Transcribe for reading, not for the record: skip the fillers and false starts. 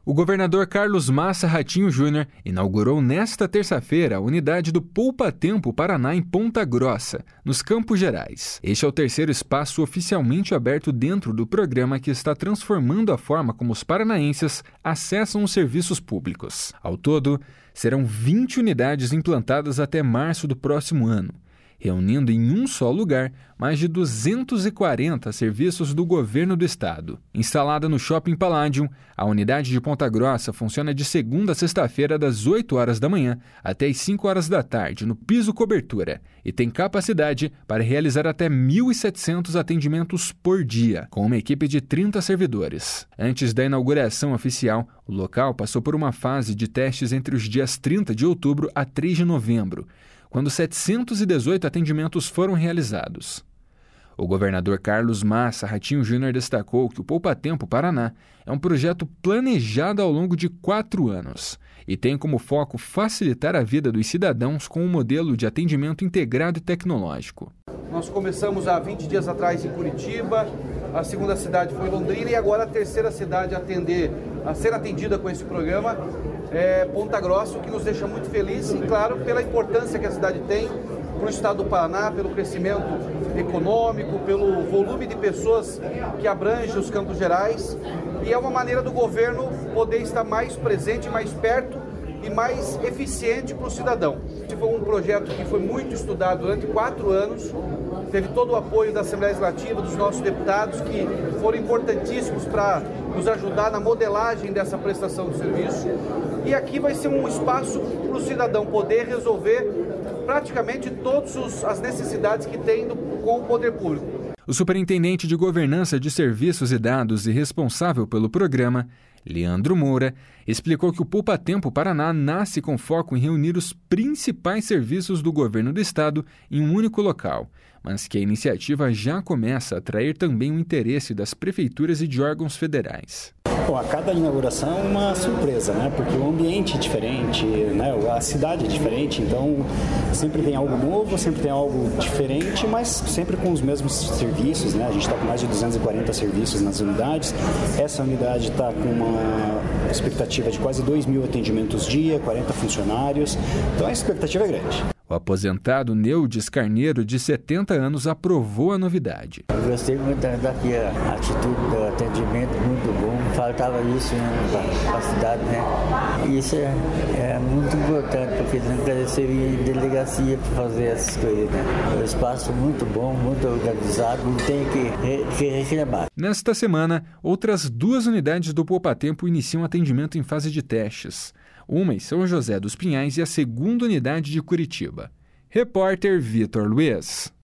O governador Carlos Massa Ratinho Júnior inaugurou nesta terça-feira a unidade do Poupa Tempo Paraná em Ponta Grossa, nos Campos Gerais. Este é o terceiro espaço oficialmente aberto dentro do programa que está transformando a forma como os paranaenses acessam os serviços públicos. Ao todo, serão 20 unidades implantadas até março do próximo ano, reunindo em um só lugar mais de 240 serviços do governo do estado. Instalada no Shopping Palladium, a unidade de Ponta Grossa funciona de segunda a sexta-feira das 8 horas da manhã até as 5 horas da tarde no piso cobertura e tem capacidade para realizar até 1.700 atendimentos por dia, com uma equipe de 30 servidores. Antes da inauguração oficial, o local passou por uma fase de testes entre os dias 30 de outubro a 3 de novembro, quando 718 atendimentos foram realizados. O governador Carlos Massa Ratinho Júnior destacou que o Poupa Tempo Paraná é um projeto planejado ao longo de 4 anos e tem como foco facilitar a vida dos cidadãos com um modelo de atendimento integrado e tecnológico. Nós começamos há 20 dias atrás em Curitiba, a segunda cidade foi Londrina e agora a terceira cidade a ser atendida com esse programa é Ponta Grossa, o que nos deixa muito felizes e, claro, pela importância que a cidade tem para o estado do Paraná, pelo crescimento econômico, pelo volume de pessoas que abrange os Campos Gerais, e é uma maneira do governo poder estar mais presente, mais perto e mais eficiente para o cidadão. Esse foi um projeto que foi muito estudado durante 4 anos, teve todo o apoio da Assembleia Legislativa, dos nossos deputados, que foram importantíssimos para nos ajudar na modelagem dessa prestação de serviço. E aqui vai ser um espaço para o cidadão poder resolver praticamente todas as necessidades que tem com o poder público. O superintendente de Governança de Serviços e Dados e responsável pelo programa, Leandro Moura, explicou que o Poupa Tempo Paraná nasce com foco em reunir os principais serviços do governo do estado em um único local, mas que a iniciativa já começa a atrair também o interesse das prefeituras e de órgãos federais. Bom, a cada inauguração é uma surpresa, né? Porque o ambiente é diferente, né? A cidade é diferente, então sempre tem algo novo, sempre tem algo diferente, mas sempre com os mesmos serviços, né? A gente está com mais de 240 serviços nas unidades. Essa unidade está com uma expectativa de quase 2.000 atendimentos dia, 40 funcionários, então a expectativa é grande. O aposentado Neudes Carneiro, de 70 anos, aprovou a novidade. Eu gostei muito daqui, a atitude do atendimento, muito bom. Faltava isso, né, para a cidade, né? E isso é muito importante, porque não quer ser em delegacia para fazer essas coisas, né? É um espaço muito bom, muito organizado, não tem que reclamar. Nesta semana, outras 2 unidades do Poupa Tempo iniciam atendimento em fase de testes. Uma em São José dos Pinhais e a segunda unidade de Curitiba. Repórter Vitor Luiz.